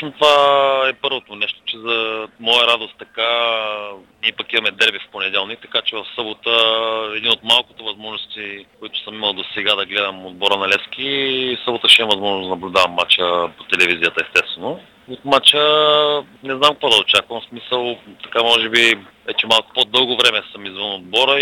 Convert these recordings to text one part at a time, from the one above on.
Точно това е първото нещо, че за моя радост така ние пък имаме дерби в понеделник, така че в събота един от малкото възможности, които съм имал до сега да гледам отбора на Левски, и събота ще имам възможност да наблюдавам матча по телевизията, естествено. От матча не знам какво да очаквам, в смисъл така може би вече малко по-дълго време съм извън отбора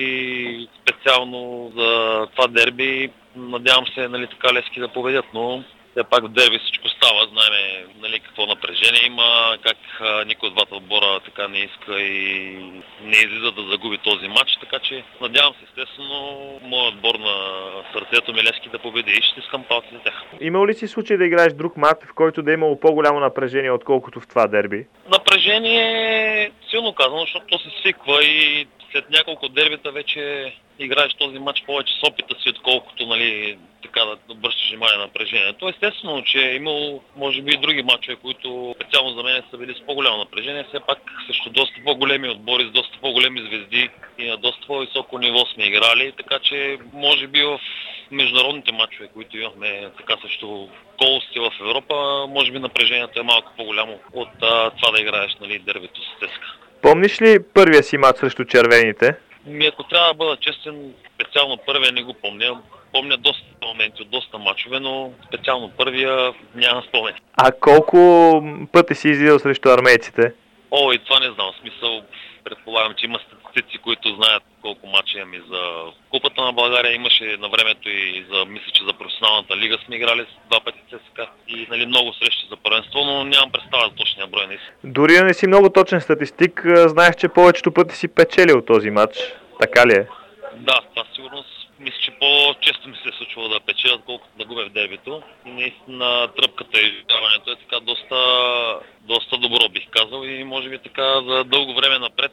и специално за това дерби надявам се нали, така Левски да победят, но все пак в дерби всичко става, знаем нали, какво напрежение има, как никой от двата отбора така не иска и не излиза да загуби този матч, така че надявам се естествено моят отбор на сърцето ми Левски да победи и ще искам палци за тях. Имал ли си случай да играеш друг матч, в който да е имало по-голямо напрежение, отколкото в това дерби? Напрежение силно казано, защото то се свиква и след няколко дербита вече играеш този матч повече с опита си, отколкото нали, така да обръщаш внимание на напрежението. Естествено, че е имало може би и други матчове, които специално за мен са били с по-голямо напрежение. Все пак срещу доста по-големи отбори, с доста по-големи звезди и на доста по-високо ниво сме играли, така че може би в международните матчове, които имахме така срещу колости в Европа, може би напрежението е малко по-голямо от това да играеш нали, дербито с ЦСКА. Помниш ли първия си матч срещу червените? Ако трябва да бъда честен, специално първия не го помня. Помня доста моменти от доста мачове, но специално първия нямам спомен. А колко пъти си излизал срещу армейците? И това не знам. В смисъл, предполагам, че има статистици, които знаят колко мача имаме за Купата на България. Имаше на времето и за, мисля, че за професионалната лига сме играли с 2 пъти ЦСКА и нали, много срещи за първенство, но нямам представа за точния брой. Дори да не си много точен статистик, знаеш, че повечето пъти си печелил този матч. Така ли е? Да, това сигурно. Мисля, че по-често ми се е случвало да печеля, колкото да губя в дербито. Наистина тръпката и изживяването е така доста добро, бих казал. И може би така за дълго време напред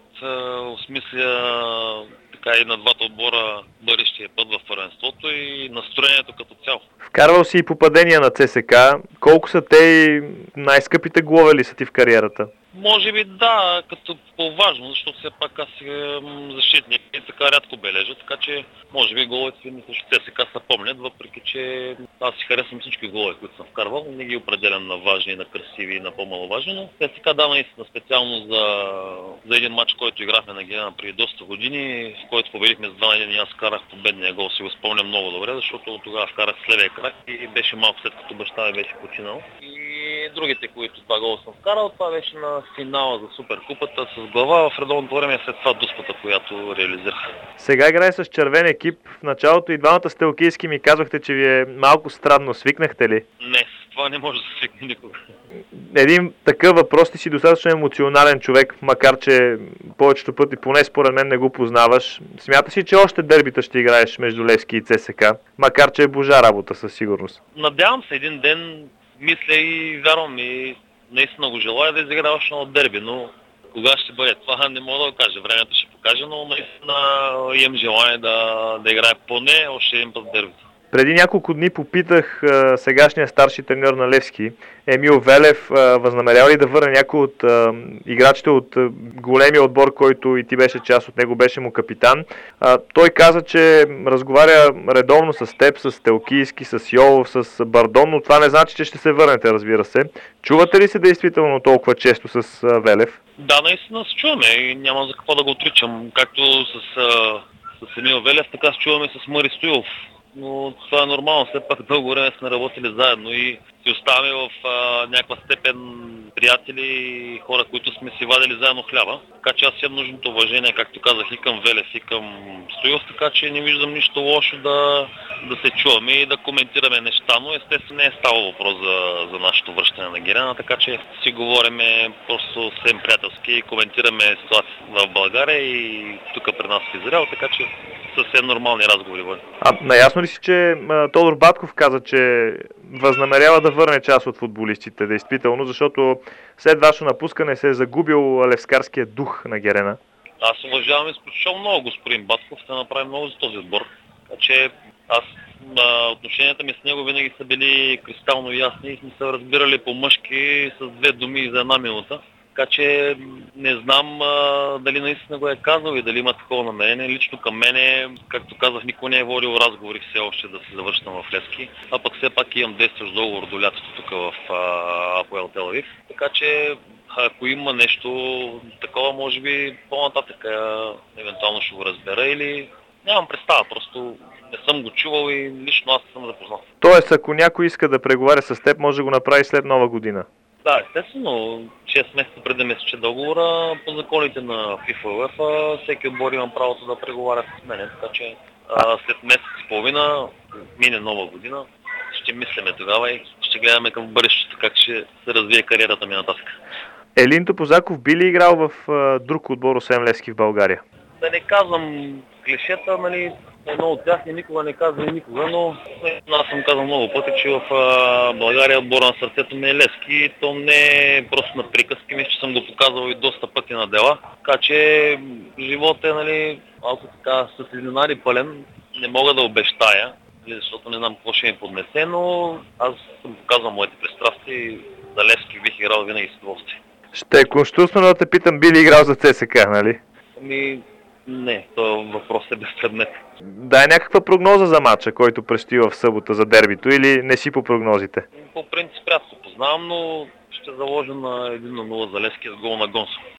осмисля така и на двата отбора бъдещия път в първенството и настроението като цяло. Вкарвал си и попадения на ЦСКА. Колко са те и най-скъпите голове ли са ти в кариерата? Може би да, като по-важно, защото все пак аз съм защитник и така рядко бележа, така че може би головете ми също ЦСКА се помнят, въпреки че аз си харесвам всички голове, които съм вкарвал, не ги определям на важни, на красиви и на по-маловажни, но ЦСКА да, наистина специално за един матч, който играхме на Гена преди доста години, в който победихме с 2-1 и аз вкарах победния гол, си го спомням много добре, защото тогава вкарах с левия крак и беше малко след като баща ми беше починал. И другите, които това гол съм вкарал, това беше на финала за Суперкупата с глава в редовното време след това дуспата, която реализирах. Сега играе с червен екип. В началото и двамата стелкийски ми казвахте, че ви е малко странно. Свикнахте ли? Не, с това не може да свикне никога. Един такъв въпрос, ти си достатъчно емоционален човек, макар че повечето пъти, поне според мен, не го познаваш. Смяташ ли, че още дербита ще играеш между Левски и ЦСКА? Макар че е божа работа със сигурност. Надявам се един ден, мисля и вярвам и наистина го желая да изиграя още едно дерби, но кога ще бъде това не мога да го кажа. Времето ще покаже, но наистина имам желание да играя поне още един път дерби. Преди няколко дни попитах сегашния старши треньор на Левски, Емил Велев, възнамерява ли да върне някой от играчите от големия отбор, който и ти беше част от него, беше му капитан. Той каза, че разговаря редовно с теб, с Телкийски, с Йолов, с Бардон, но това не значи, че ще се върнете, разбира се. Чувате ли се действително толкова често с Велев? Да, наистина се чуваме и няма за какво да го отричам. Както с Емил Велев, така се чуваме с Мари Стоилов. Но това е нормално, все пак дълго време сме работили заедно и си оставаме в някаква степен приятели и хора, които сме си вадили заедно хляба. Така че аз имам нужното уважение, както казах, и към Велев, и към Стоилов, така че не виждам нищо лошо да се чуваме и да коментираме неща, но естествено не е ставало въпрос за нашето връщане на Герена, така че си говориме просто съвсем приятелски и коментираме ситуацията в България и тук при нас в Израел, така че съвсем нормални разговори. Наясно ли си, че Тодор Батков каза, че възнамерява да върне част от футболистите, действително, защото след вашето напускане се е загубил левскарския дух на Герена? Аз уважавам изключително много господин Батков, да направи много за този отбор. Така че отношенията ми с него винаги са били кристално ясни и сме се разбирали по-мъжки с 2 думи и за 1 минута. Така че не знам дали наистина го е казал и дали има такова намерение. Лично към мене, както казах, никой не е водил разговори все още да се завършвам в Левски. А пък все пак имам действащ договор до лятото тук в АПОЕЛ Тел Авив. Така че ако има нещо такова, може би по-нататък евентуално ще го разбера или нямам представа, просто не съм го чувал и лично аз не съм запознат. Тоест, ако някой иска да преговаря с теб, може да го направи след Нова година? Да, естествено, 6 месеца преди месече договора, по законите на FIFA и UEFA, всеки отбор има правото да преговаря с мене, така че след месец и половина, мине Нова година, ще мислиме тогава и ще гледаме към бъдещето, как ще се развие кариерата ми нататък. Елин Топозаков би ли играл в друг отбор, освен Левски в България? Да не казвам клишета, нали, едно от тях и никога не казва и никога, но аз съм казал много пъти, че в България отбора на сърцето ми е Левски и то не е просто на приказки, мисля, че съм го показал и доста пъти на дела. Така че живот е, нали, малко така с изненади пълен, не мога да обещая, защото не знам какво ще ми поднесе, но аз съм показал моите пристрастия и за Левски бих играл винаги с удоволствие. Ще е конституционно да те питам, би ли играл за ЦСКА, нали? Не, този въпрос е безпредметен. Да е някаква прогноза за матча, който предстои в събота за дербито, или не си по прогнозите? По принцип аз се познавам, но ще заложа на 1-0 за Левски с гол на Гонсо.